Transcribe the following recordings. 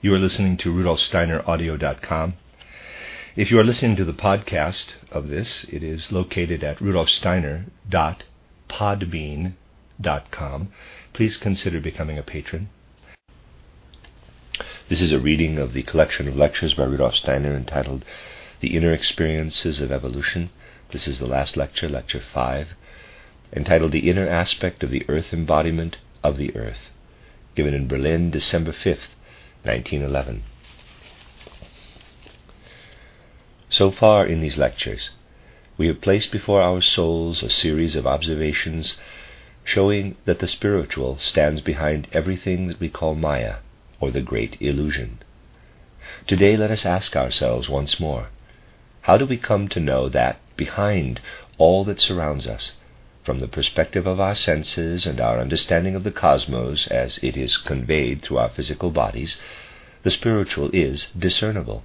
You are listening to RudolfSteinerAudio.com. If you are listening to the podcast of this, it is located at RudolfSteiner.podbean.com. Please consider becoming a patron. This is a reading of the collection of lectures by Rudolf Steiner entitled The Inner Experiences of Evolution. This is the last lecture, Lecture 5, entitled The Inner Aspect of the Earth Embodiment of the Earth, given in Berlin, December 5th, 1911. So far in these lectures, we have placed before our souls a series of observations showing that the spiritual stands behind everything that we call Maya, or the great illusion. Today let us ask ourselves once more, how do we come to know that behind all that surrounds us, from the perspective of our senses and our understanding of the cosmos as it is conveyed through our physical bodies, the spiritual is discernible?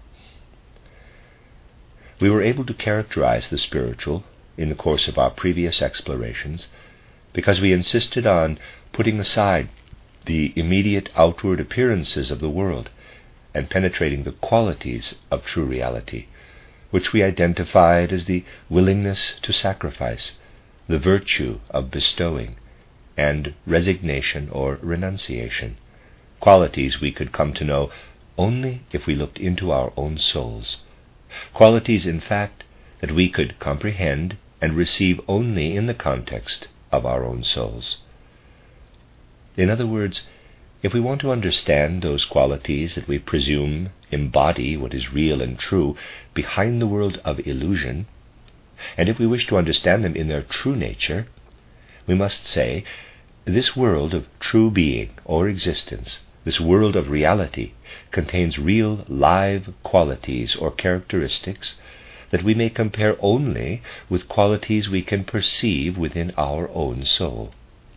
We were able to characterize the spiritual in the course of our previous explorations because we insisted on putting aside the immediate outward appearances of the world and penetrating the qualities of true reality, which we identified as the willingness to sacrifice, the virtue of bestowing, and resignation or renunciation, qualities we could come to know only if we looked into our own souls, qualities, in fact, that we could comprehend and receive only in the context of our own souls. In other words, if we want to understand those qualities that we presume embody what is real and true behind the world of illusion, and if we wish to understand them in their true nature, we must say, this world of true being or existence, this world of reality, contains real live qualities or characteristics that we may compare only with qualities we can perceive within our own soul.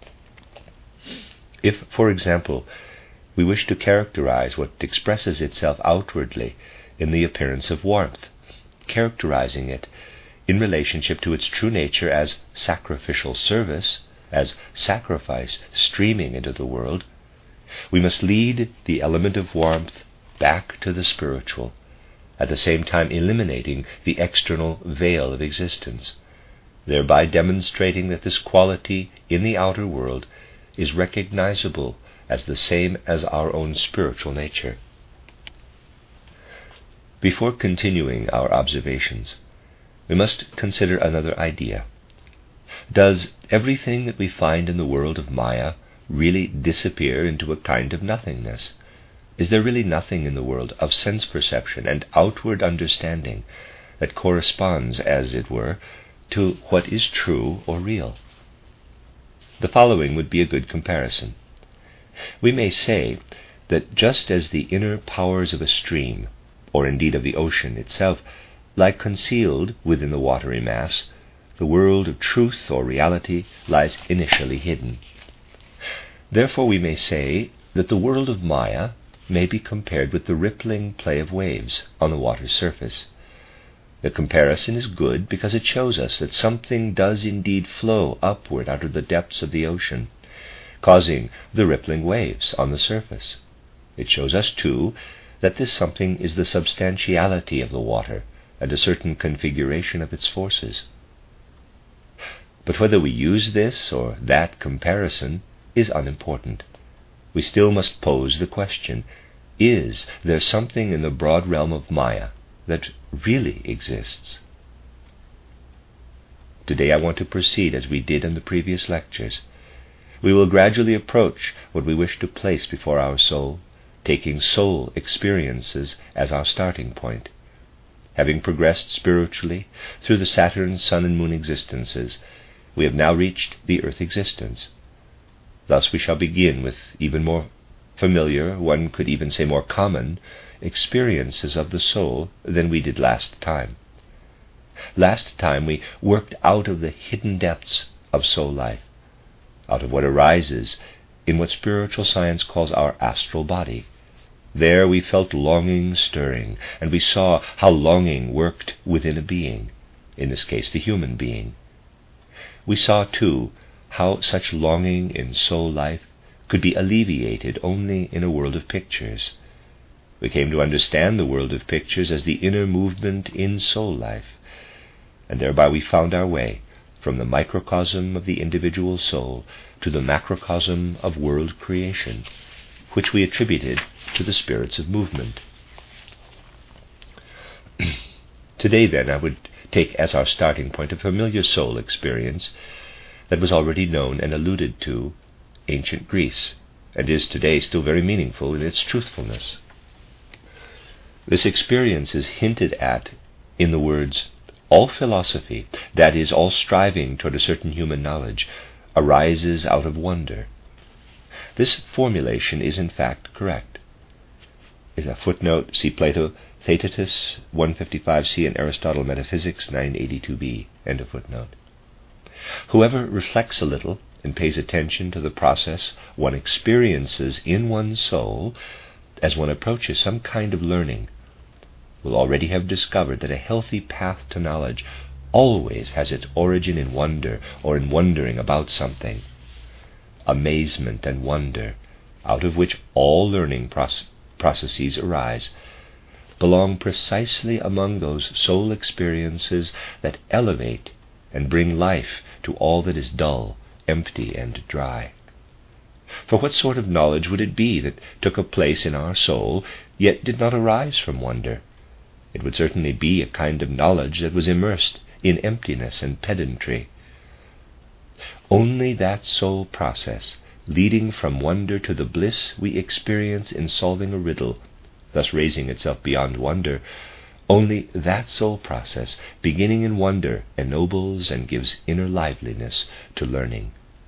If, for example, we wish to characterize what expresses itself outwardly in the appearance of warmth, characterizing it in relationship to its true nature as sacrificial service, as sacrifice streaming into the world, we must lead the element of warmth back to the spiritual, at the same time eliminating the external veil of existence, thereby demonstrating that this quality in the outer world is recognizable as the same as our own spiritual nature. Before continuing our observations, we must consider another idea. Does everything that we find in the world of Maya really disappear into a kind of nothingness? Is there really nothing in the world of sense perception and outward understanding that corresponds, as it were, to what is true or real? The following would be a good comparison. We may say that just as the inner powers of a stream, or indeed of the ocean itself, lie concealed within the watery mass, the world of truth or reality lies initially hidden. Therefore we may say that the world of Maya may be compared with the rippling play of waves on the water's surface. The comparison is good because it shows us that something does indeed flow upward out of the depths of the ocean, causing the rippling waves on the surface. It shows us, too, that this something is the substantiality of the water and a certain configuration of its forces. But whether we use this or that comparison is unimportant. We still must pose the question, is there something in the broad realm of Maya that really exists? Today I want to proceed as we did in the previous lectures. We will gradually approach what we wish to place before our soul, taking soul experiences as our starting point. Having progressed spiritually through the Saturn, Sun, and Moon existences, we have now reached the Earth existence. Thus we shall begin with even more familiar, one could even say more common, experiences of the soul than we did last time. Last time we worked out of the hidden depths of soul life, out of what arises in what spiritual science calls our astral body. There we felt longing stirring, and we saw how longing worked within a being, in this case the human being. We saw, too, how such longing in soul life could be alleviated only in a world of pictures. We came to understand the world of pictures as the inner movement in soul life, and thereby we found our way from the microcosm of the individual soul to the macrocosm of world creation, which we attributed to the spirits of movement. Today, then, I would take as our starting point a familiar soul experience that was already known and alluded to ancient Greece, and is today still very meaningful in its truthfulness. This experience is hinted at in the words, "All philosophy, that is, all striving toward a certain human knowledge, arises out of wonder." This formulation is in fact correct. In a footnote, see Plato, Theaetetus 155c, and Aristotle Metaphysics 982b, end of footnote. Whoever reflects a little and pays attention to the process one experiences in one's soul as one approaches some kind of learning will already have discovered that a healthy path to knowledge always has its origin in wonder or in wondering about something. Amazement and wonder, out of which all learning processes arise, belong precisely among those soul experiences that elevate and bring life to all that is dull, empty, and dry. For what sort of knowledge would it be that took a place in our soul, yet did not arise from wonder? It would certainly be a kind of knowledge that was immersed in emptiness and pedantry. Only that soul process, leading from wonder to the bliss we experience in solving a riddle, thus raising itself beyond wonder, only that soul process, beginning in wonder, ennobles and gives inner liveliness to learning.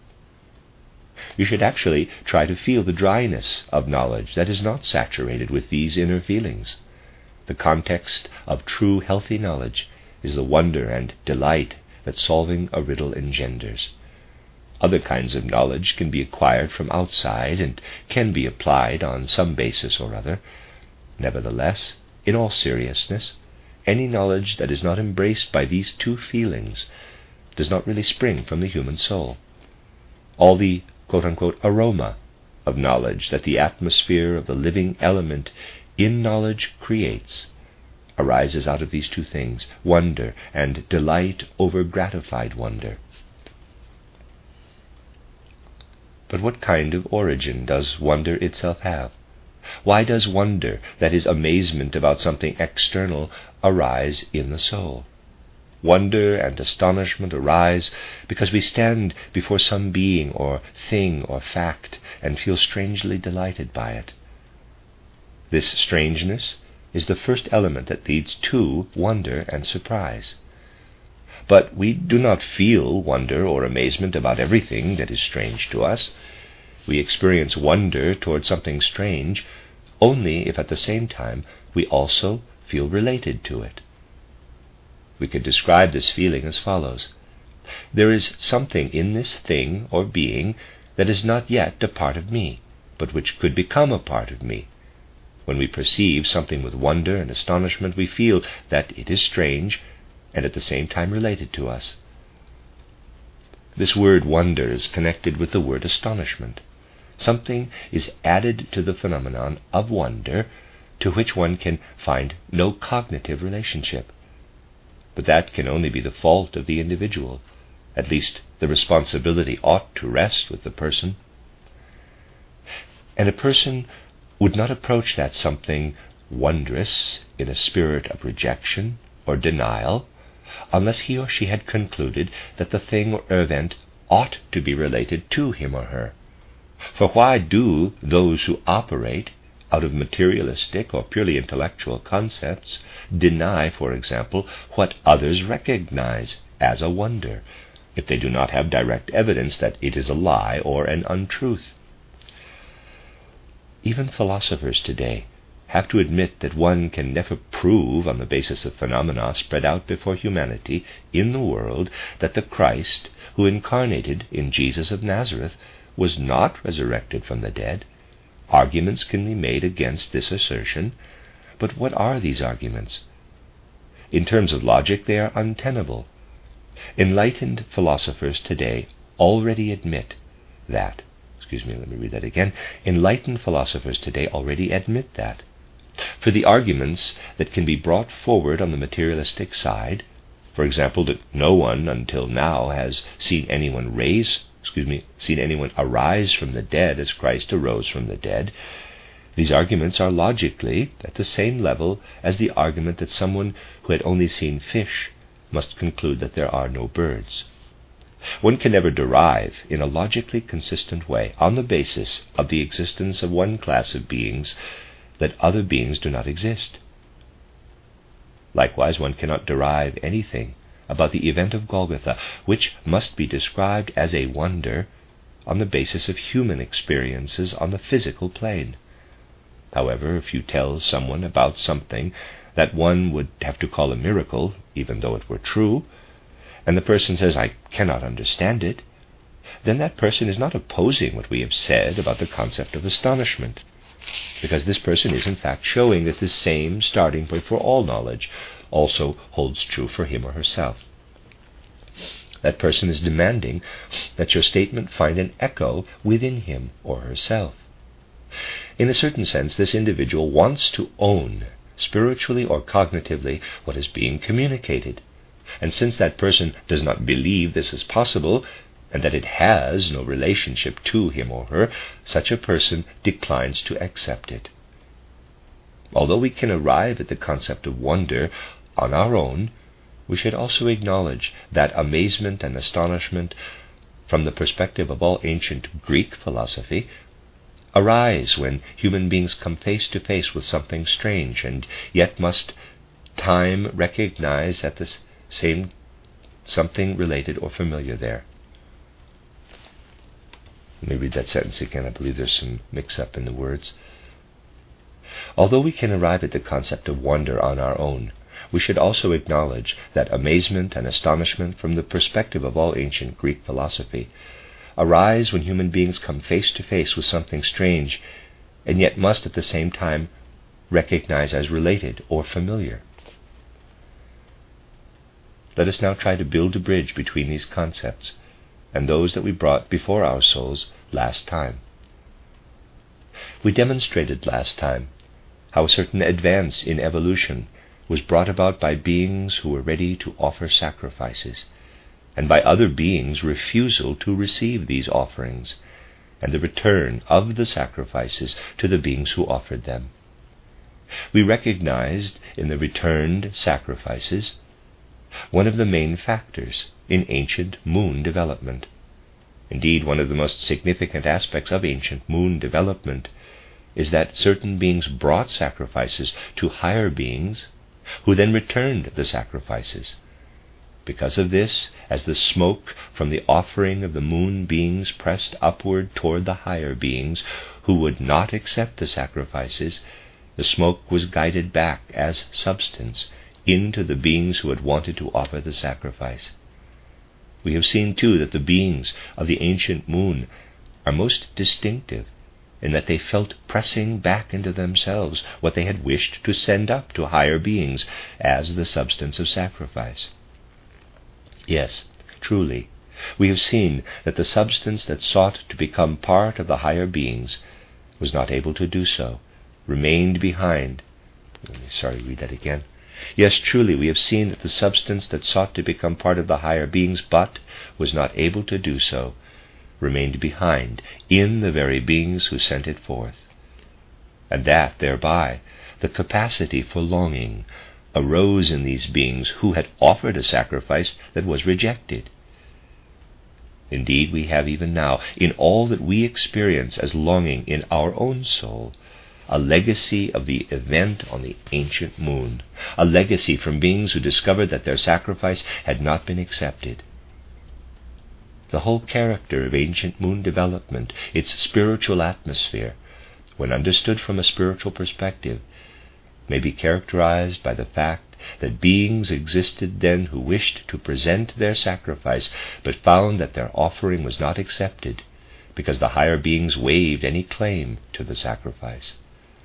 You should actually try to feel the dryness of knowledge that is not saturated with these inner feelings. The context of true healthy knowledge is the wonder and delight that solving a riddle engenders. Other kinds of knowledge can be acquired from outside and can be applied on some basis or other. Nevertheless, in all seriousness, any knowledge that is not embraced by these two feelings does not really spring from the human soul. All the quote-unquote aroma of knowledge that the atmosphere of the living element in knowledge creates arises out of these two things, wonder and delight over gratified wonder. But what kind of origin does wonder itself have? Why does wonder, that is, amazement about something external, arise in the soul? Wonder and astonishment arise because we stand before some being or thing or fact and feel strangely delighted by it. This strangeness is the first element that leads to wonder and surprise. But we do not feel wonder or amazement about everything that is strange to us. We experience wonder toward something strange only if at the same time we also feel related to it. We could describe this feeling as follows. There is something in this thing or being that is not yet a part of me, but which could become a part of me. When we perceive something with wonder and astonishment, we feel that it is strange and at the same time related to us. This word wonder is connected with the word astonishment. Something is added to the phenomenon of wonder to which one can find no cognitive relationship. But that can only be the fault of the individual. At least the responsibility ought to rest with the person. And a person would not approach that something wondrous in a spirit of rejection or denial unless he or she had concluded that the thing or event ought to be related to him or her. For why do those who operate out of materialistic or purely intellectual concepts deny, for example, what others recognize as a wonder, if they do not have direct evidence that it is a lie or an untruth? Even philosophers today have to admit that one can never prove on the basis of phenomena spread out before humanity in the world that the Christ, who incarnated in Jesus of Nazareth, was not resurrected from the dead. Arguments can be made against this assertion, but what are these arguments? In terms of logic, they are untenable. Enlightened philosophers today already admit that. Enlightened philosophers today already admit that. For the arguments that can be brought forward on the materialistic side, for example, that no one until now has seen anyone arise from the dead as Christ arose from the dead, these arguments are logically at the same level as the argument that someone who had only seen fish must conclude that there are no birds. One can never derive, in a logically consistent way, on the basis of the existence of one class of beings, that other beings do not exist. Likewise, one cannot derive anything about the event of Golgotha, which must be described as a wonder, on the basis of human experiences on the physical plane. However, if you tell someone about something that one would have to call a miracle, even though it were true, and the person says, "I cannot understand it," then that person is not opposing what we have said about the concept of astonishment, because this person is in fact showing that the same starting point for all knowledge also holds true for him or herself. That person is demanding that your statement find an echo within him or herself. In a certain sense, this individual wants to own, spiritually or cognitively, what is being communicated. And since that person does not believe this is possible, and that it has no relationship to him or her, such a person declines to accept it. Although we can arrive at the concept of wonder on our own, we should also acknowledge that amazement and astonishment, from the perspective of all ancient Greek philosophy, arise when human beings come face to face with something strange, and yet must time recognize at the same something related or familiar there. Let me read that sentence again. I believe there's some mix-up in the words. Although we can arrive at the concept of wonder on our own, we should also acknowledge that amazement and astonishment, from the perspective of all ancient Greek philosophy, arise when human beings come face to face with something strange, and yet must at the same time recognize as related or familiar. Let us now try to build a bridge between these concepts and those that we brought before our souls last time. We demonstrated last time how a certain advance in evolution was brought about by beings who were ready to offer sacrifices, and by other beings' refusal to receive these offerings, and the return of the sacrifices to the beings who offered them. We recognized in the returned sacrifices one of the main factors in ancient moon development. Indeed, one of the most significant aspects of ancient moon development is that certain beings brought sacrifices to higher beings, who then returned the sacrifices. Because of this, as the smoke from the offering of the moon beings pressed upward toward the higher beings who would not accept the sacrifices, the smoke was guided back as substance into the beings who had wanted to offer the sacrifice. We have seen, too, that the beings of the ancient moon are most distinctive in that they felt pressing back into themselves what they had wished to send up to higher beings as the substance of sacrifice. Yes, truly, we have seen that the substance that sought to become part of the higher beings was not able to do so, remained behind. Yes, truly, we have seen that the substance that sought to become part of the higher beings, but was not able to do so, remained behind in the very beings who sent it forth, and that thereby the capacity for longing arose in these beings who had offered a sacrifice that was rejected. Indeed, we have even now, in all that we experience as longing in our own soul, a legacy of the event on the ancient moon, a legacy from beings who discovered that their sacrifice had not been accepted. The whole character of ancient moon development, its spiritual atmosphere, when understood from a spiritual perspective, may be characterized by the fact that beings existed then who wished to present their sacrifice, but found that their offering was not accepted, because the higher beings waived any claim to the sacrifice.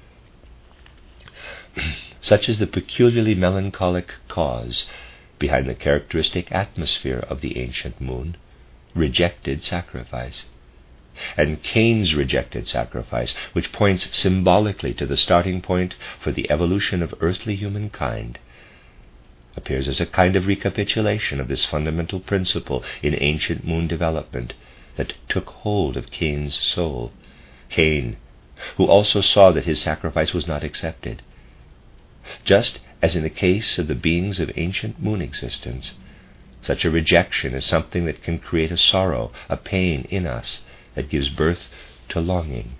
Such is the peculiarly melancholic cause behind the characteristic atmosphere of the ancient moon, rejected sacrifice. and Cain's rejected sacrifice, which points symbolically to the starting point for the evolution of earthly humankind, appears as a kind of recapitulation of this fundamental principle in ancient moon development that took hold of Cain's soul. Cain, who also saw that his sacrifice was not accepted. Just as in the case of the beings of ancient moon existence, such a rejection is something that can create a sorrow, a pain in us that gives birth to longing.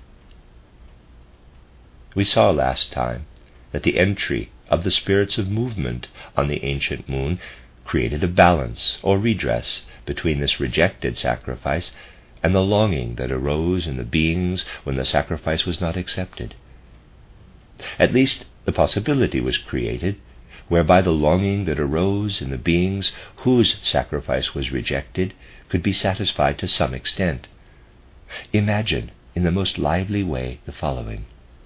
We saw last time that the entry of the spirits of movement on the ancient moon created a balance or redress between this rejected sacrifice and the longing that arose in the beings when the sacrifice was not accepted. At least the possibility was created whereby the longing that arose in the beings whose sacrifice was rejected could be satisfied to some extent. Imagine in the most lively way the following.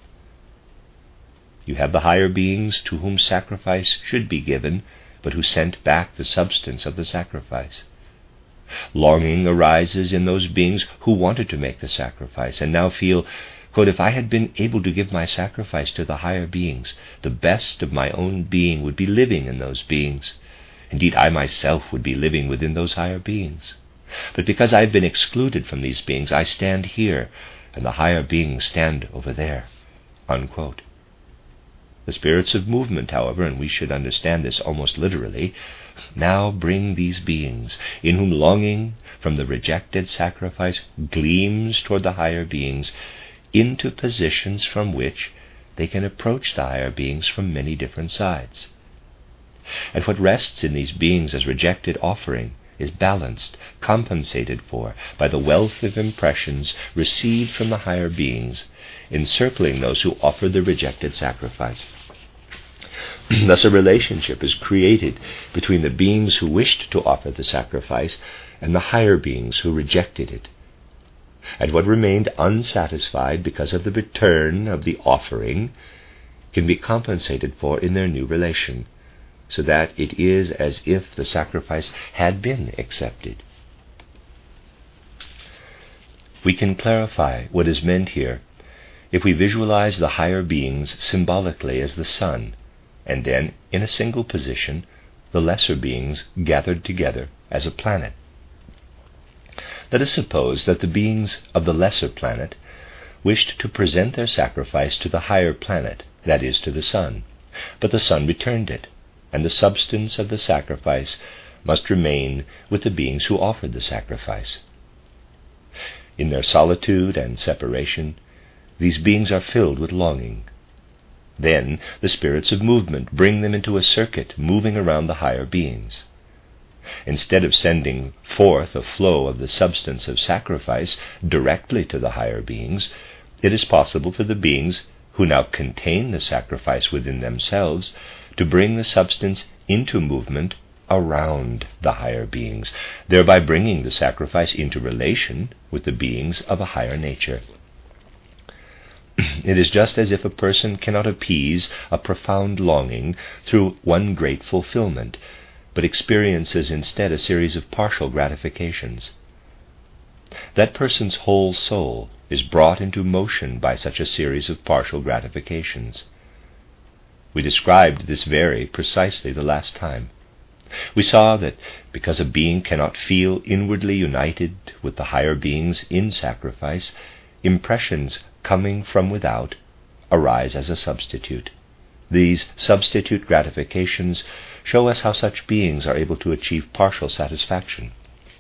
You have the higher beings to whom sacrifice should be given, but who sent back the substance of the sacrifice. Longing arises in those beings who wanted to make the sacrifice and now feel, quote, if I had been able to give my sacrifice to the higher beings, the best of my own being would be living in those beings. Indeed, I myself would be living within those higher beings. But because I have been excluded from these beings, I stand here, and the higher beings stand over there. Unquote. The spirits of movement, however, and we should understand this almost literally, now bring these beings, in whom longing from the rejected sacrifice gleams toward the higher beings, into positions from which they can approach the higher beings from many different sides. And what rests in these beings as rejected offering is balanced, compensated for by the wealth of impressions received from the higher beings, encircling those who offer the rejected sacrifice. Thus a relationship is created between the beings who wished to offer the sacrifice and the higher beings who rejected it. And what remained unsatisfied because of the return of the offering can be compensated for in their new relation, so that it is as if the sacrifice had been accepted. We can clarify what is meant here if we visualize the higher beings symbolically as the sun, and then, in a single position, the lesser beings gathered together as a planet. Let us suppose that the beings of the lesser planet wished to present their sacrifice to the higher planet, that is, to the sun, but the sun returned it, and the substance of the sacrifice must remain with the beings who offered the sacrifice. In their solitude and separation, these beings are filled with longing. Then the spirits of movement bring them into a circuit moving around the higher beings. Instead of sending forth a flow of the substance of sacrifice directly to the higher beings, it is possible for the beings who now contain the sacrifice within themselves to bring the substance into movement around the higher beings, thereby bringing the sacrifice into relation with the beings of a higher nature. It is just as if a person cannot appease a profound longing through one great fulfillment, but experiences instead a series of partial gratifications. That person's whole soul is brought into motion by such a series of partial gratifications. We described this very precisely the last time. We saw that because a being cannot feel inwardly united with the higher beings in sacrifice, impressions coming from without arise as a substitute. These substitute gratifications show us how such beings are able to achieve partial satisfaction.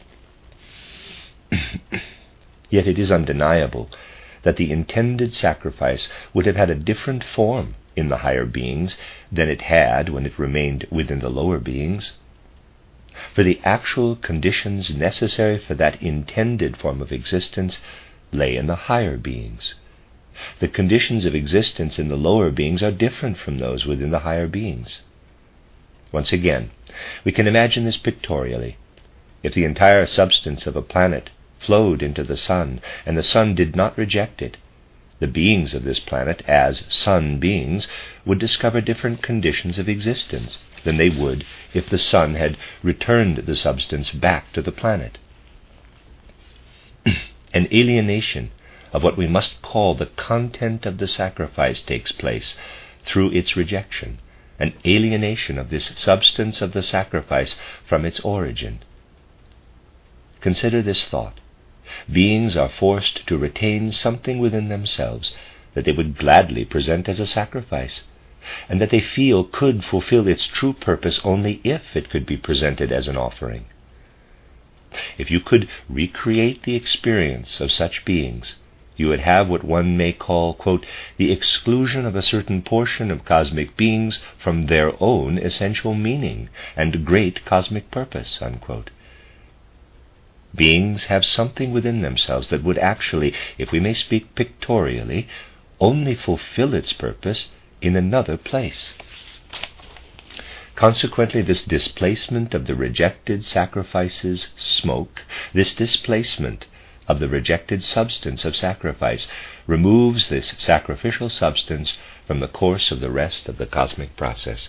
Yet it is undeniable that the intended sacrifice would have had a different form in the higher beings than it had when it remained within the lower beings. For the actual conditions necessary for that intended form of existence lay in the higher beings. The conditions of existence in the lower beings are different from those within the higher beings. Once again, we can imagine this pictorially. If the entire substance of a planet flowed into the sun, and the sun did not reject it, the beings of this planet, as sun beings, would discover different conditions of existence than they would if the sun had returned the substance back to the planet. An alienation of what we must call the content of the sacrifice takes place through its rejection, an alienation of this substance of the sacrifice from its origin. Consider this thought. Beings are forced to retain something within themselves that they would gladly present as a sacrifice, and that they feel could fulfill its true purpose only if it could be presented as an offering. If you could recreate the experience of such beings, you would have what one may call, quote, the exclusion of a certain portion of cosmic beings from their own essential meaning and great cosmic purpose, unquote. Beings have something within themselves that would actually, if we may speak pictorially, only fulfill its purpose in another place. Consequently, this displacement of the rejected sacrifice's smoke, this displacement of the rejected substance of sacrifice, removes this sacrificial substance from the course of the rest of the cosmic process.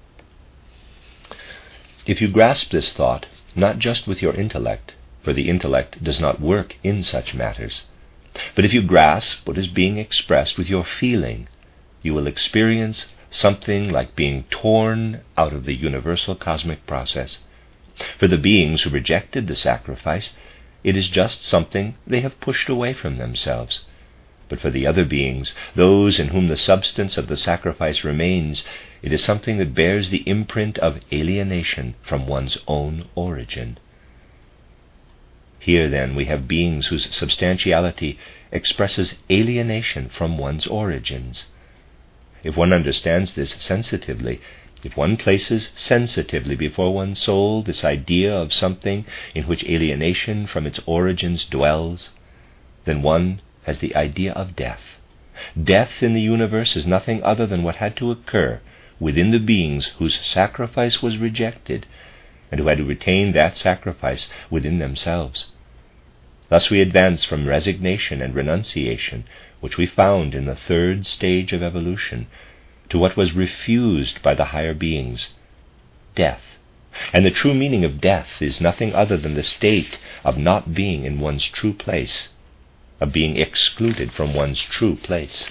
If you grasp this thought, not just with your intellect, for the intellect does not work in such matters, but if you grasp what is being expressed with your feeling, you will experience something like being torn out of the universal cosmic process. For the beings who rejected the sacrifice, it is just something they have pushed away from themselves. But for the other beings, those in whom the substance of the sacrifice remains, it is something that bears the imprint of alienation from one's own origin. Here, then, we have beings whose substantiality expresses alienation from one's origins. If one understands this sensitively, if one places sensitively before one's soul this idea of something in which alienation from its origins dwells, then one has the idea of death. Death in the universe is nothing other than what had to occur within the beings whose sacrifice was rejected, and who had to retain that sacrifice within themselves. Thus we advance from resignation and renunciation, which we found in the third stage of evolution, to what was refused by the higher beings, death. And the true meaning of death is nothing other than the state of not being in one's true place, of being excluded from one's true place.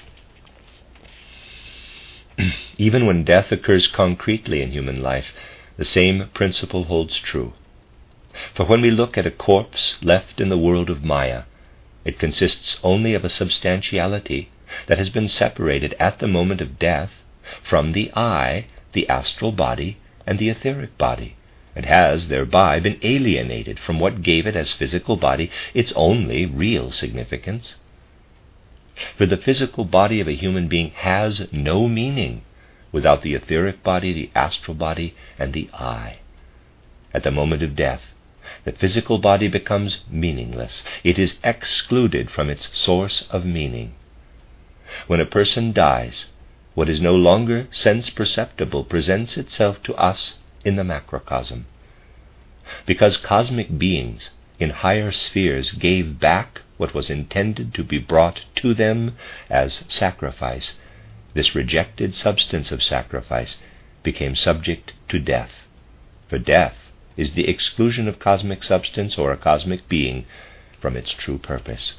Even when death occurs concretely in human life, the same principle holds true. For when we look at a corpse left in the world of Maya, it consists only of a substantiality that has been separated at the moment of death from the I, the astral body, and the etheric body, and has thereby been alienated from what gave it as physical body its only real significance. For the physical body of a human being has no meaning without the etheric body, the astral body, and the I. At the moment of death, the physical body becomes meaningless. It is excluded from its source of meaning. When a person dies, what is no longer sense-perceptible presents itself to us in the macrocosm. Because cosmic beings in higher spheres gave back what was intended to be brought to them as sacrifice, this rejected substance of sacrifice became subject to death. For death is the exclusion of cosmic substance or a cosmic being from its true purpose.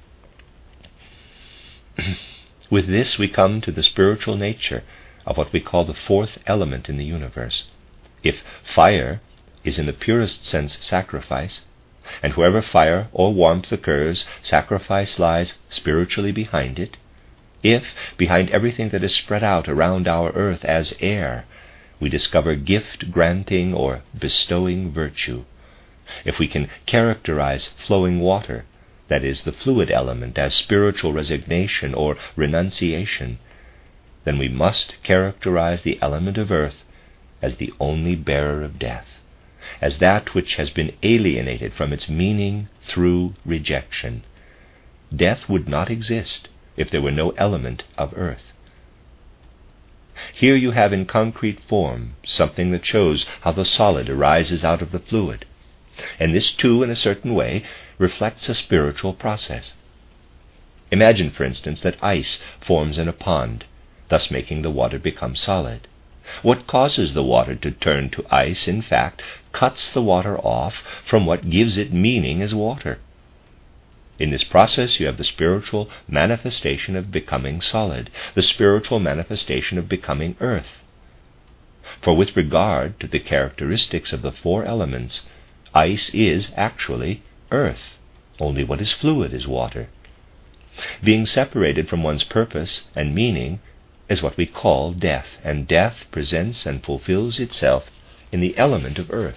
With this we come to the spiritual nature of what we call the fourth element in the universe. If fire is in the purest sense sacrifice, and wherever fire or warmth occurs, sacrifice lies spiritually behind it, if, behind everything that is spread out around our earth as air, we discover gift-granting or bestowing virtue, if we can characterize flowing water, that is, the fluid element, as spiritual resignation or renunciation, then we must characterize the element of earth as the only bearer of death, as that which has been alienated from its meaning through rejection. Death would not exist if there were no element of earth. Here you have in concrete form something that shows how the solid arises out of the fluid, and this too, in a certain way, reflects a spiritual process. Imagine, for instance, that ice forms in a pond, thus making the water become solid. What causes the water to turn to ice, in fact, cuts the water off from what gives it meaning as water. In this process you have the spiritual manifestation of becoming solid, the spiritual manifestation of becoming earth. For with regard to the characteristics of the four elements, ice is actually earth. Only what is fluid is water. Being separated from one's purpose and meaning is what we call death, and death presents and fulfills itself in the element of earth.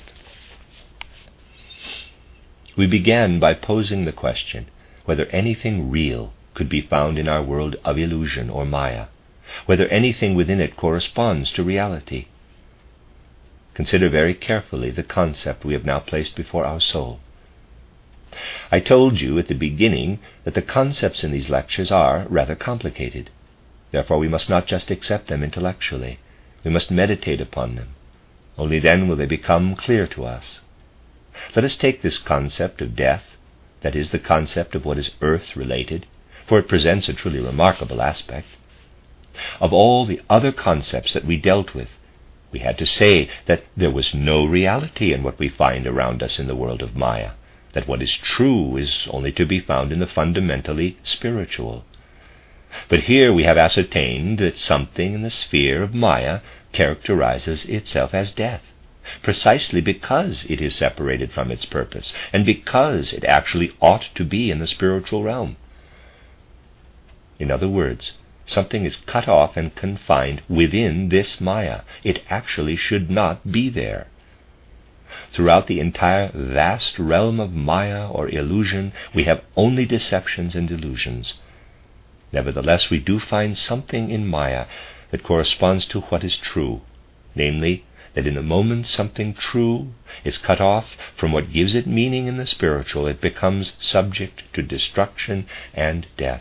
We began by posing the question whether anything real could be found in our world of illusion or Maya, whether anything within it corresponds to reality. Consider very carefully the concept we have now placed before our soul. I told you at the beginning that the concepts in these lectures are rather complicated. Therefore we must not just accept them intellectually. We must meditate upon them. Only then will they become clear to us. Let us take this concept of death, that is, the concept of what is earth-related, for it presents a truly remarkable aspect. Of all the other concepts that we dealt with, we had to say that there was no reality in what we find around us in the world of Maya, that what is true is only to be found in the fundamentally spiritual. But here we have ascertained that something in the sphere of Maya characterizes itself as death, precisely because it is separated from its purpose, and because it actually ought to be in the spiritual realm. In other words, something is cut off and confined within this Maya. It actually should not be there. Throughout the entire vast realm of Maya or illusion, we have only deceptions and delusions. Nevertheless, we do find something in Maya that corresponds to what is true, namely, that in a moment something true is cut off from what gives it meaning in the spiritual, it becomes subject to destruction and death.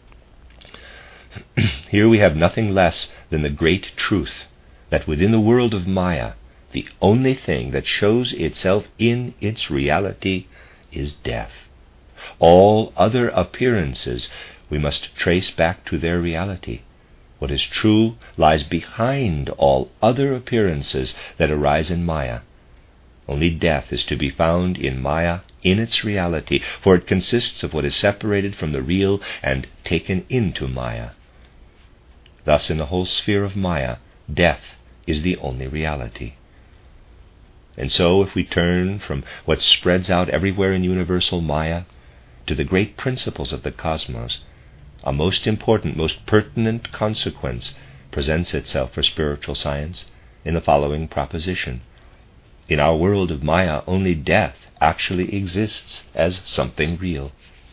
Here we have nothing less than the great truth that within the world of Maya, the only thing that shows itself in its reality is death. All other appearances we must trace back to their reality. What is true lies behind all other appearances that arise in Maya. Only death is to be found in Maya in its reality, for it consists of what is separated from the real and taken into Maya. Thus, in the whole sphere of Maya, death is the only reality. And so, if we turn from what spreads out everywhere in universal Maya to the great principles of the cosmos, a most important, most pertinent consequence presents itself for spiritual science in the following proposition. In our world of Maya, only death actually exists as something real.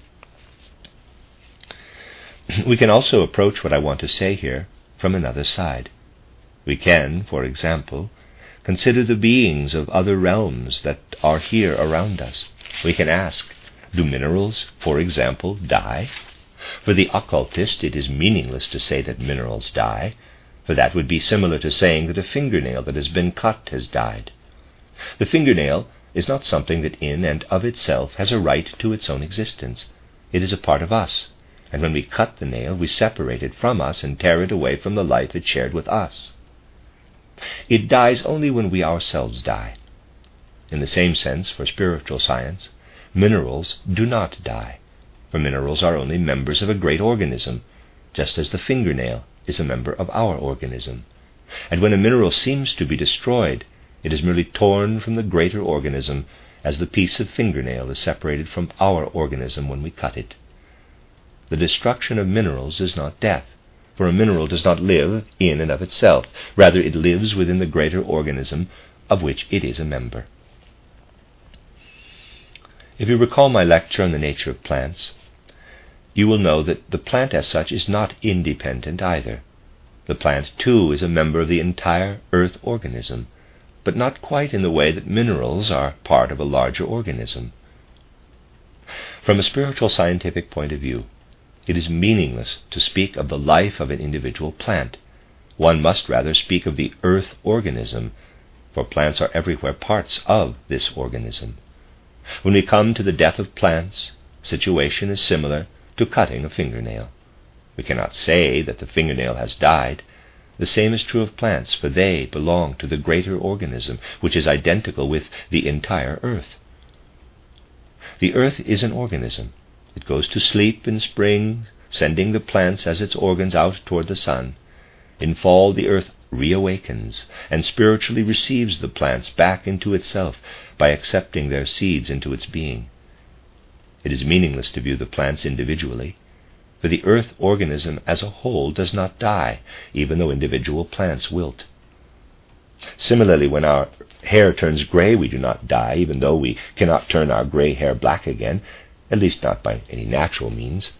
We can also approach what I want to say here from another side. We can, for example, consider the beings of other realms that are here around us. We can ask, do minerals, for example, die? For the occultist, it is meaningless to say that minerals die, for that would be similar to saying that a fingernail that has been cut has died. The fingernail is not something that in and of itself has a right to its own existence. It is a part of us, and when we cut the nail, we separate it from us and tear it away from the life it shared with us. It dies only when we ourselves die. In the same sense, for spiritual science, minerals do not die, for minerals are only members of a great organism, just as the fingernail is a member of our organism. And when a mineral seems to be destroyed, it is merely torn from the greater organism, as the piece of fingernail is separated from our organism when we cut it. The destruction of minerals is not death, for a mineral does not live in and of itself. Rather, it lives within the greater organism of which it is a member. If you recall my lecture on the nature of plants, you will know that the plant as such is not independent either. The plant, too, is a member of the entire earth organism, but not quite in the way that minerals are part of a larger organism. From a spiritual scientific point of view, it is meaningless to speak of the life of an individual plant. One must rather speak of the earth organism, for plants are everywhere parts of this organism. When we come to the death of plants, the situation is similar to cutting a fingernail. We cannot say that the fingernail has died. The same is true of plants, for they belong to the greater organism, which is identical with the entire earth. The earth is an organism, It goes to sleep in spring, sending the plants as its organs out toward the sun. In fall, the earth reawakens and spiritually receives the plants back into itself by accepting their seeds into its being. It is meaningless to view the plants individually, for the earth organism as a whole does not die, even though individual plants wilt. Similarly, when our hair turns gray, we do not die, even though we cannot turn our gray hair black again, at least not by any natural means.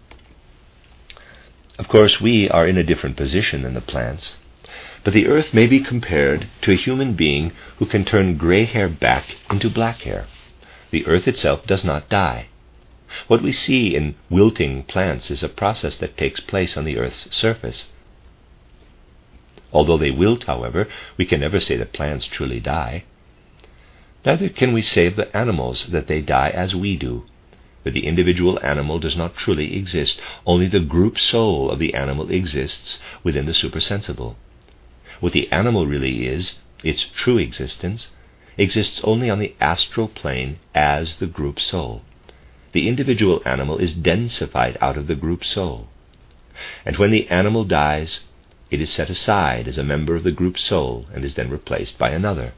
Of course, we are in a different position than the plants, but the earth may be compared to a human being who can turn gray hair back into black hair. The earth itself does not die. What we see in wilting plants is a process that takes place on the earth's surface. Although they wilt, however, we can never say that plants truly die. Neither can we say of the animals that they die as we do. For the individual animal does not truly exist. Only the group soul of the animal exists within the supersensible. What the animal really is, its true existence, exists only on the astral plane as the group soul. The individual animal is densified out of the group soul. And when the animal dies, it is set aside as a member of the group soul and is then replaced by another.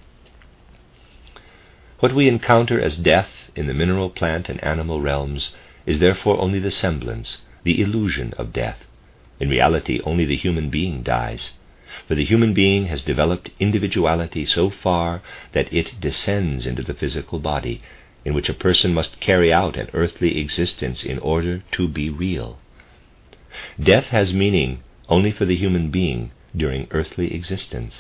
What we encounter as death in the mineral, plant, and animal realms is therefore only the semblance, the illusion of death. In reality, only the human being dies, for the human being has developed individuality so far that it descends into the physical body, in which a person must carry out an earthly existence in order to be real. Death has meaning only for the human being during earthly existence.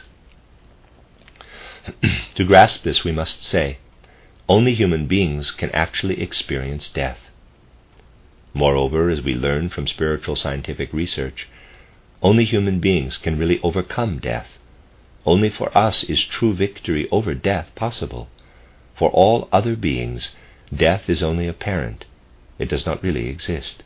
To grasp this, we must say, only human beings can actually experience death. Moreover, as we learn from spiritual scientific research, only human beings can really overcome death. Only for us is true victory over death possible. For all other beings, death is only apparent. It does not really exist.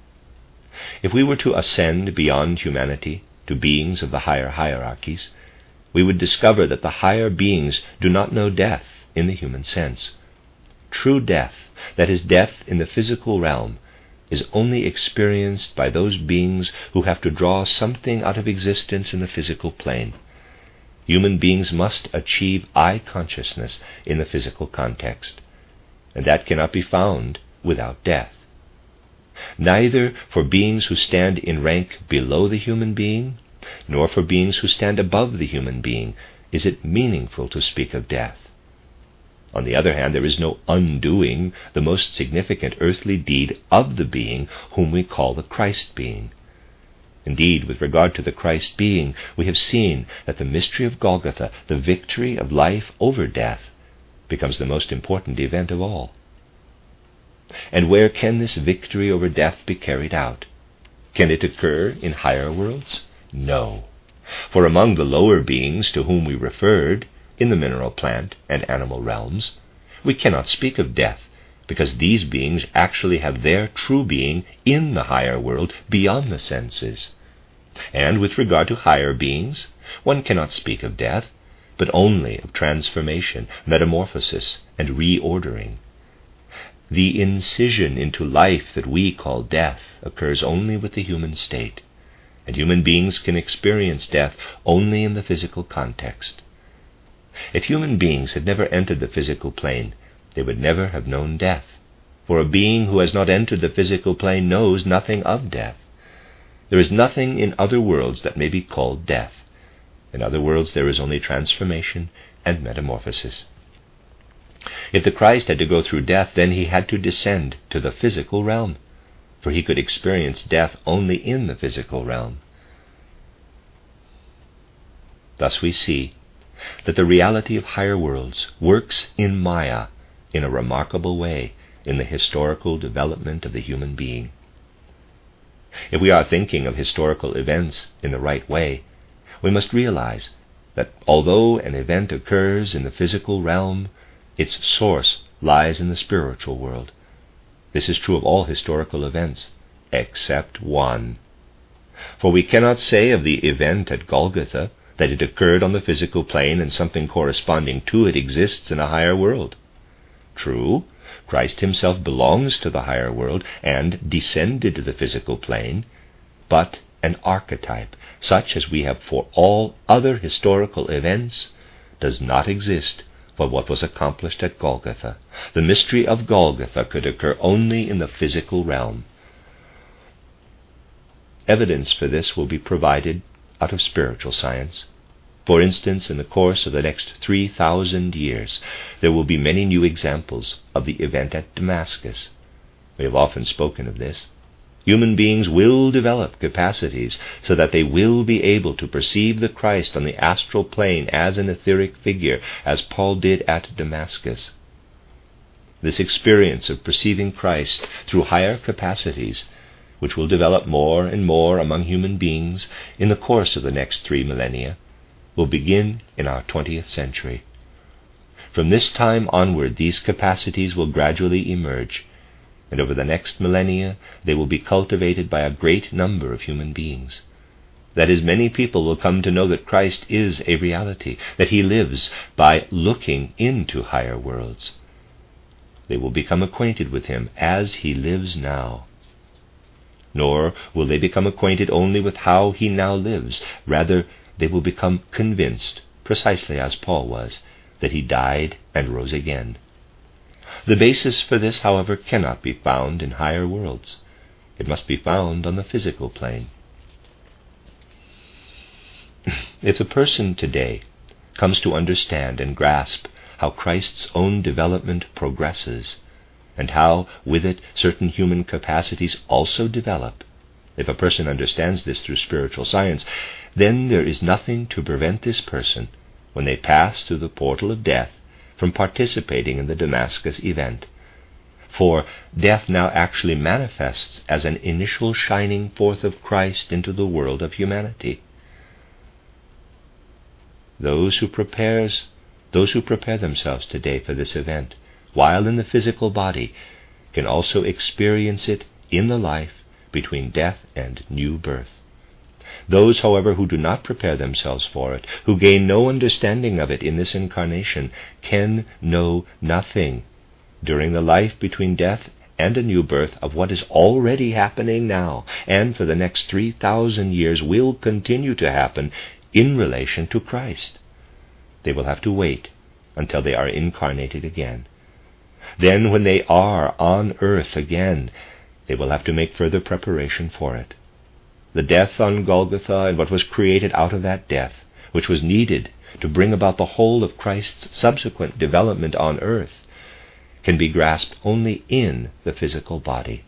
If we were to ascend beyond humanity to beings of the higher hierarchies, we would discover that the higher beings do not know death in the human sense. True death, that is, death in the physical realm, is only experienced by those beings who have to draw something out of existence in the physical plane. Human beings must achieve I-consciousness in the physical context, and that cannot be found without death. Neither for beings who stand in rank below the human being, nor for beings who stand above the human being, is it meaningful to speak of death. On the other hand, there is no undoing the most significant earthly deed of the being whom we call the Christ being. Indeed, with regard to the Christ being, we have seen that the mystery of Golgotha, the victory of life over death, becomes the most important event of all. And where can this victory over death be carried out? Can it occur in higher worlds? No. For among the lower beings to whom we referred, in the mineral, plant, and animal realms, we cannot speak of death, because these beings actually have their true being in the higher world beyond the senses. And with regard to higher beings, one cannot speak of death, but only of transformation, metamorphosis, and reordering. The incision into life that we call death occurs only with the human state, and human beings can experience death only in the physical context. If human beings had never entered the physical plane, they would never have known death, for a being who has not entered the physical plane knows nothing of death. There is nothing in other worlds that may be called death. In other worlds, there is only transformation and metamorphosis. If the Christ had to go through death, then he had to descend to the physical realm, for he could experience death only in the physical realm. Thus we see that the reality of higher worlds works in Maya in a remarkable way in the historical development of the human being. If we are thinking of historical events in the right way, we must realize that although an event occurs in the physical realm, its source lies in the spiritual world. This is true of all historical events, except one. For we cannot say of the event at Golgotha that it occurred on the physical plane and something corresponding to it exists in a higher world. True, Christ himself belongs to the higher world and descended to the physical plane, but an archetype, such as we have for all other historical events, does not exist for what was accomplished at Golgotha. The mystery of Golgotha could occur only in the physical realm. Evidence for this will be provided out of spiritual science. For instance, in the course of the next 3,000 years, there will be many new examples of the event at Damascus. We have often spoken of this. Human beings will develop capacities so that they will be able to perceive the Christ on the astral plane as an etheric figure, as Paul did at Damascus. This experience of perceiving Christ through higher capacities, which will develop more and more among human beings in the course of the next 3 millennia, will begin in our 20th century. From this time onward, these capacities will gradually emerge, and over the next millennia they will be cultivated by a great number of human beings. That is, many people will come to know that Christ is a reality, that he lives by looking into higher worlds. They will become acquainted with him as he lives now. Nor will they become acquainted only with how he now lives. Rather, they will become convinced, precisely as Paul was, that he died and rose again. The basis for this, however, cannot be found in higher worlds. It must be found on the physical plane. If a person today comes to understand and grasp how Christ's own development progresses, and how, with it, certain human capacities also develop, if a person understands this through spiritual science, then there is nothing to prevent this person, when they pass through the portal of death, from participating in the Damascus event. For death now actually manifests as an initial shining forth of Christ into the world of humanity. Those who prepare themselves today for this event, while in the physical body, can also experience it in the life between death and new birth. Those, however, who do not prepare themselves for it, who gain no understanding of it in this incarnation, can know nothing during the life between death and a new birth of what is already happening now, and for the next 3,000 years will continue to happen in relation to Christ. They will have to wait until they are incarnated again. Then, when they are on earth again, they will have to make further preparation for it. The death on Golgotha and what was created out of that death, which was needed to bring about the whole of Christ's subsequent development on earth, can be grasped only in the physical body.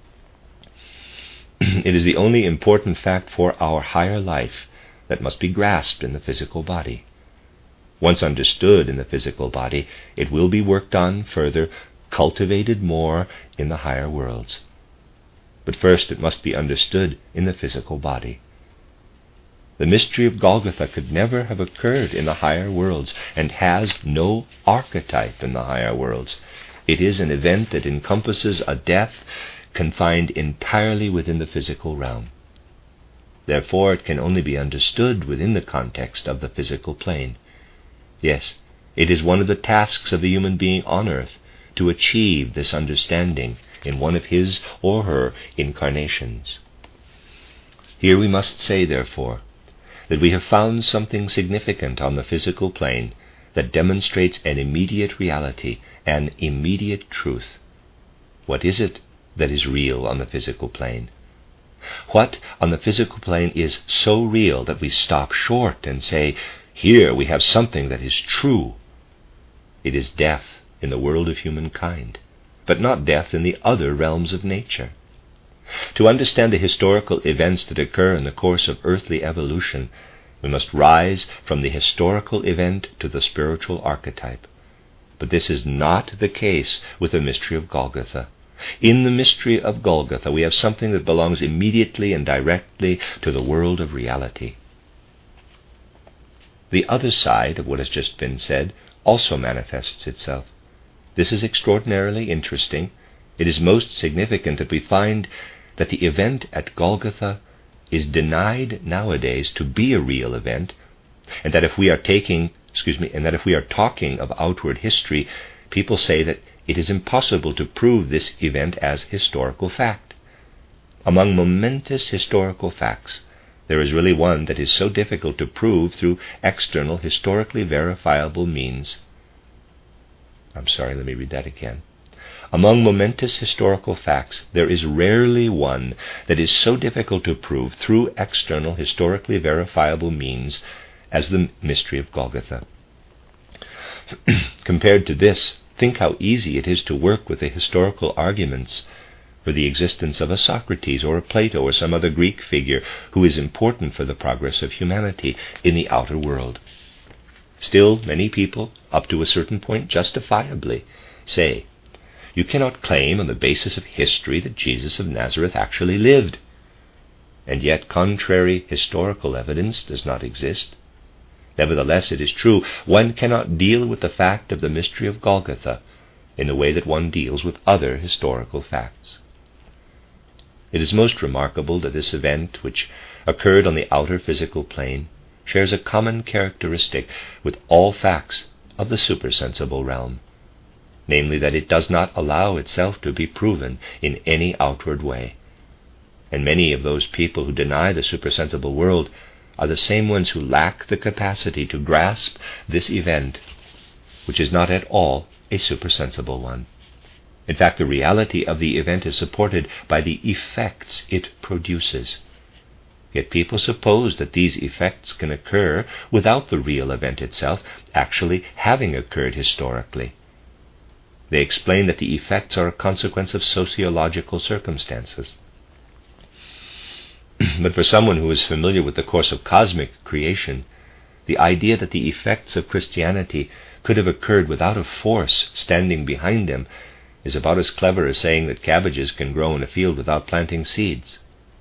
It is the only important fact for our higher life that must be grasped in the physical body. Once understood in the physical body, it will be worked on further, cultivated more in the higher worlds. But first it must be understood in the physical body. The mystery of Golgotha could never have occurred in the higher worlds, and has no archetype in the higher worlds. It is an event that encompasses a death confined entirely within the physical realm. Therefore it can only be understood within the context of the physical plane. Yes, it is one of the tasks of the human being on earth to achieve this understanding in one of his or her incarnations. Here we must say, therefore, that we have found something significant on the physical plane that demonstrates an immediate reality, an immediate truth. What is it that is real on the physical plane? What on the physical plane is so real that we stop short and say, here we have something that is true? It is death in the world of humankind, but not death in the other realms of nature. To understand the historical events that occur in the course of earthly evolution, we must rise from the historical event to the spiritual archetype. But this is not the case with the mystery of Golgotha. In the mystery of Golgotha, we have something that belongs immediately and directly to the world of reality. The other side of what has just been said also manifests itself. This is extraordinarily interesting. It is most significant that we find that the event at Golgotha is denied nowadays to be a real event, and that if we are talking of outward history, people say that it is impossible to prove this event as historical fact. Among momentous historical facts, there is really one that is so difficult to prove through external, historically verifiable means. Let me read that again. Among momentous historical facts, there is rarely one that is so difficult to prove through external, historically verifiable means as the mystery of Golgotha. Compared to this, think how easy it is to work with the historical arguments for the existence of a Socrates or a Plato or some other Greek figure who is important for the progress of humanity in the outer world. Still, many people, up to a certain point justifiably, say, you cannot claim on the basis of history that Jesus of Nazareth actually lived. And yet contrary historical evidence does not exist. Nevertheless, it is true, one cannot deal with the fact of the mystery of Golgotha in the way that one deals with other historical facts. It is most remarkable that this event, which occurred on the outer physical plane, shares a common characteristic with all facts of the supersensible realm, namely that it does not allow itself to be proven in any outward way. And many of those people who deny the supersensible world are the same ones who lack the capacity to grasp this event, which is not at all a supersensible one. In fact, the reality of the event is supported by the effects it produces. Yet people suppose that these effects can occur without the real event itself actually having occurred historically. They explain that the effects are a consequence of sociological circumstances. But for someone who is familiar with the course of cosmic creation, the idea that the effects of Christianity could have occurred without a force standing behind them is about as clever as saying that cabbages can grow in a field without planting seeds.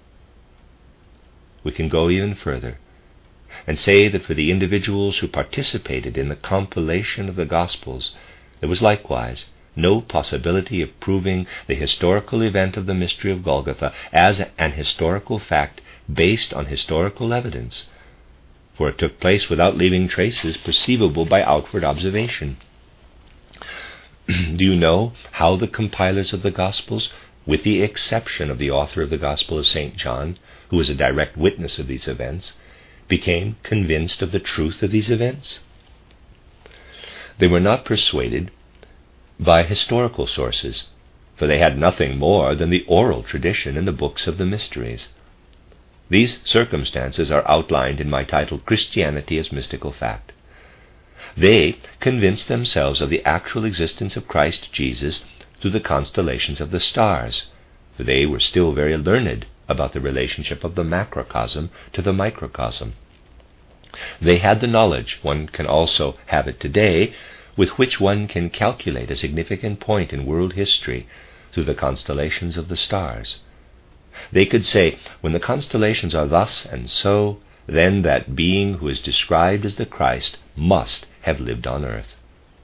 We can go even further and say that for the individuals who participated in the compilation of the Gospels, there was likewise no possibility of proving the historical event of the mystery of Golgotha as an historical fact based on historical evidence, for it took place without leaving traces perceivable by outward observation. Do you know how the compilers of the Gospels, with the exception of the author of the Gospel of St. John, who was a direct witness of these events, became convinced of the truth of these events? They were not persuaded by historical sources, for they had nothing more than the oral tradition in the books of the mysteries. These circumstances are outlined in my title, Christianity as Mystical Fact. They convinced themselves of the actual existence of Christ Jesus through the constellations of the stars, for they were still very learned about the relationship of the macrocosm to the microcosm. They had the knowledge, one can also have it today, with which one can calculate a significant point in world history through the constellations of the stars. They could say, when the constellations are thus and so, then that being who is described as the Christ must have lived on earth.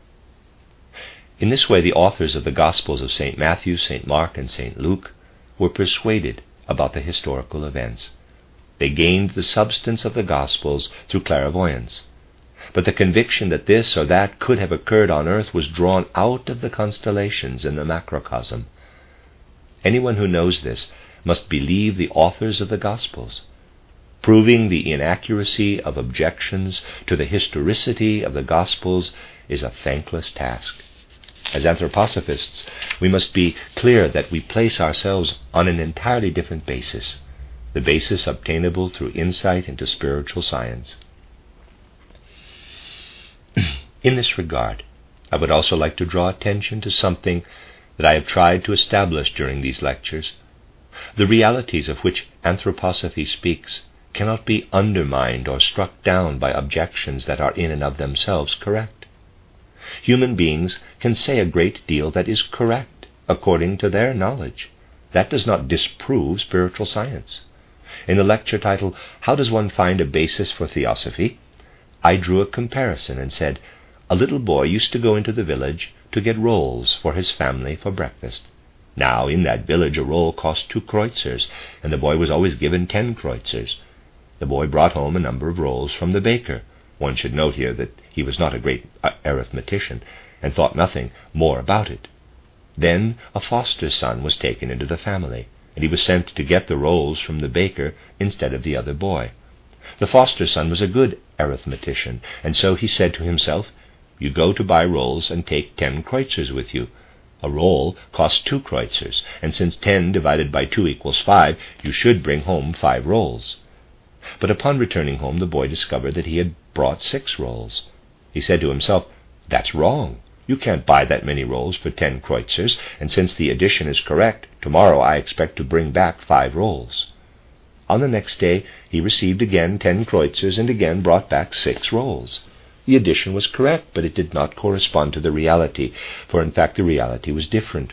In this way, the authors of the Gospels of St. Matthew, St. Mark, and St. Luke were persuaded about the historical events. They gained the substance of the Gospels through clairvoyance. But the conviction that this or that could have occurred on earth was drawn out of the constellations in the macrocosm. Anyone who knows this must believe the authors of the Gospels. Proving the inaccuracy of objections to the historicity of the Gospels is a thankless task. As anthroposophists, we must be clear that we place ourselves on an entirely different basis, the basis obtainable through insight into spiritual science. In this regard, I would also like to draw attention to something that I have tried to establish during these lectures. The realities of which anthroposophy speaks cannot be undermined or struck down by objections that are in and of themselves correct. Human beings can say a great deal that is correct according to their knowledge. That does not disprove spiritual science. In the lecture titled, How Does One Find a Basis for Theosophy?, I drew a comparison and said, a little boy used to go into the village to get rolls for his family for breakfast. Now, in that village, a roll cost 2 kreuzers, and the boy was always given 10 kreuzers. The boy brought home a number of rolls from the baker. One should note here that he was not a great arithmetician, and thought nothing more about it. Then a foster son was taken into the family, and he was sent to get the rolls from the baker instead of the other boy. The foster son was a good arithmetician, and so he said to himself, "You go to buy rolls and take 10 kreutzers with you. A roll costs 2 kreutzers, and since 10 divided by 2 equals 5, you should bring home 5 rolls." But upon returning home, the boy discovered that he had brought 6 rolls. He said to himself, "That's wrong. You can't buy that many rolls for 10 kreutzers, and since the addition is correct, tomorrow I expect to bring back 5 rolls. On the next day he received again 10 kreutzers and again brought back 6 rolls. The addition was correct, but it did not correspond to the reality, for in fact the reality was different.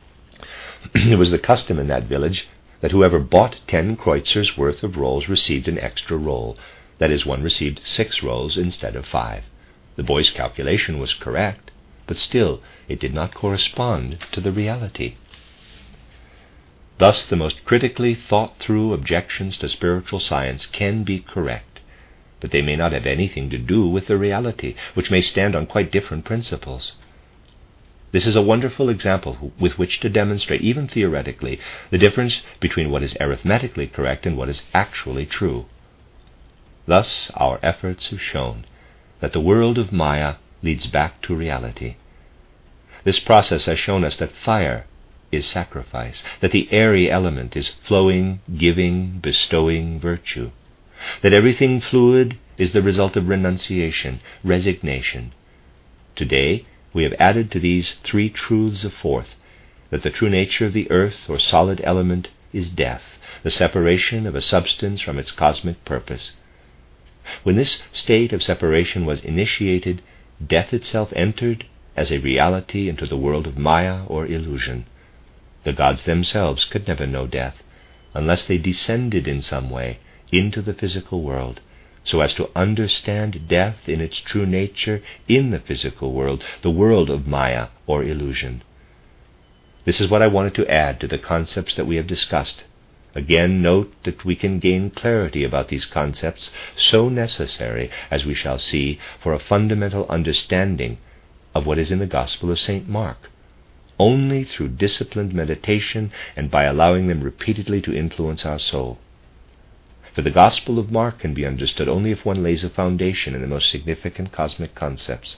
It was the custom in that village that whoever bought 10 kreutzers worth of rolls received an extra roll. That is, one received 6 rolls instead of 5. The boy's calculation was correct, but still it did not correspond to the reality. Thus, the most critically thought-through objections to spiritual science can be correct, but they may not have anything to do with the reality, which may stand on quite different principles. This is a wonderful example with which to demonstrate, even theoretically, the difference between what is arithmetically correct and what is actually true. Thus, our efforts have shown that the world of Maya leads back to reality. This process has shown us that fire is sacrifice, that the airy element is flowing, giving, bestowing virtue, that everything fluid is the result of renunciation, resignation. Today, we have added to these 3 truths a 4th, that the true nature of the earth or solid element is death, the separation of a substance from its cosmic purpose. When this state of separation was initiated, death itself entered as a reality into the world of Maya or illusion. The gods themselves could never know death unless they descended in some way into the physical world, so as to understand death in its true nature in the physical world, the world of Maya or illusion. This is what I wanted to add to the concepts that we have discussed. Again, note that we can gain clarity about these concepts, so necessary, as we shall see, for a fundamental understanding of what is in the Gospel of St. Mark, only through disciplined meditation and by allowing them repeatedly to influence our soul. For the Gospel of Mark can be understood only if one lays a foundation in the most significant cosmic concepts.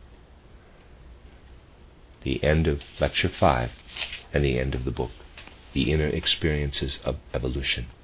The end of Lecture 5 and the end of the book, The Inner Experiences of Evolution.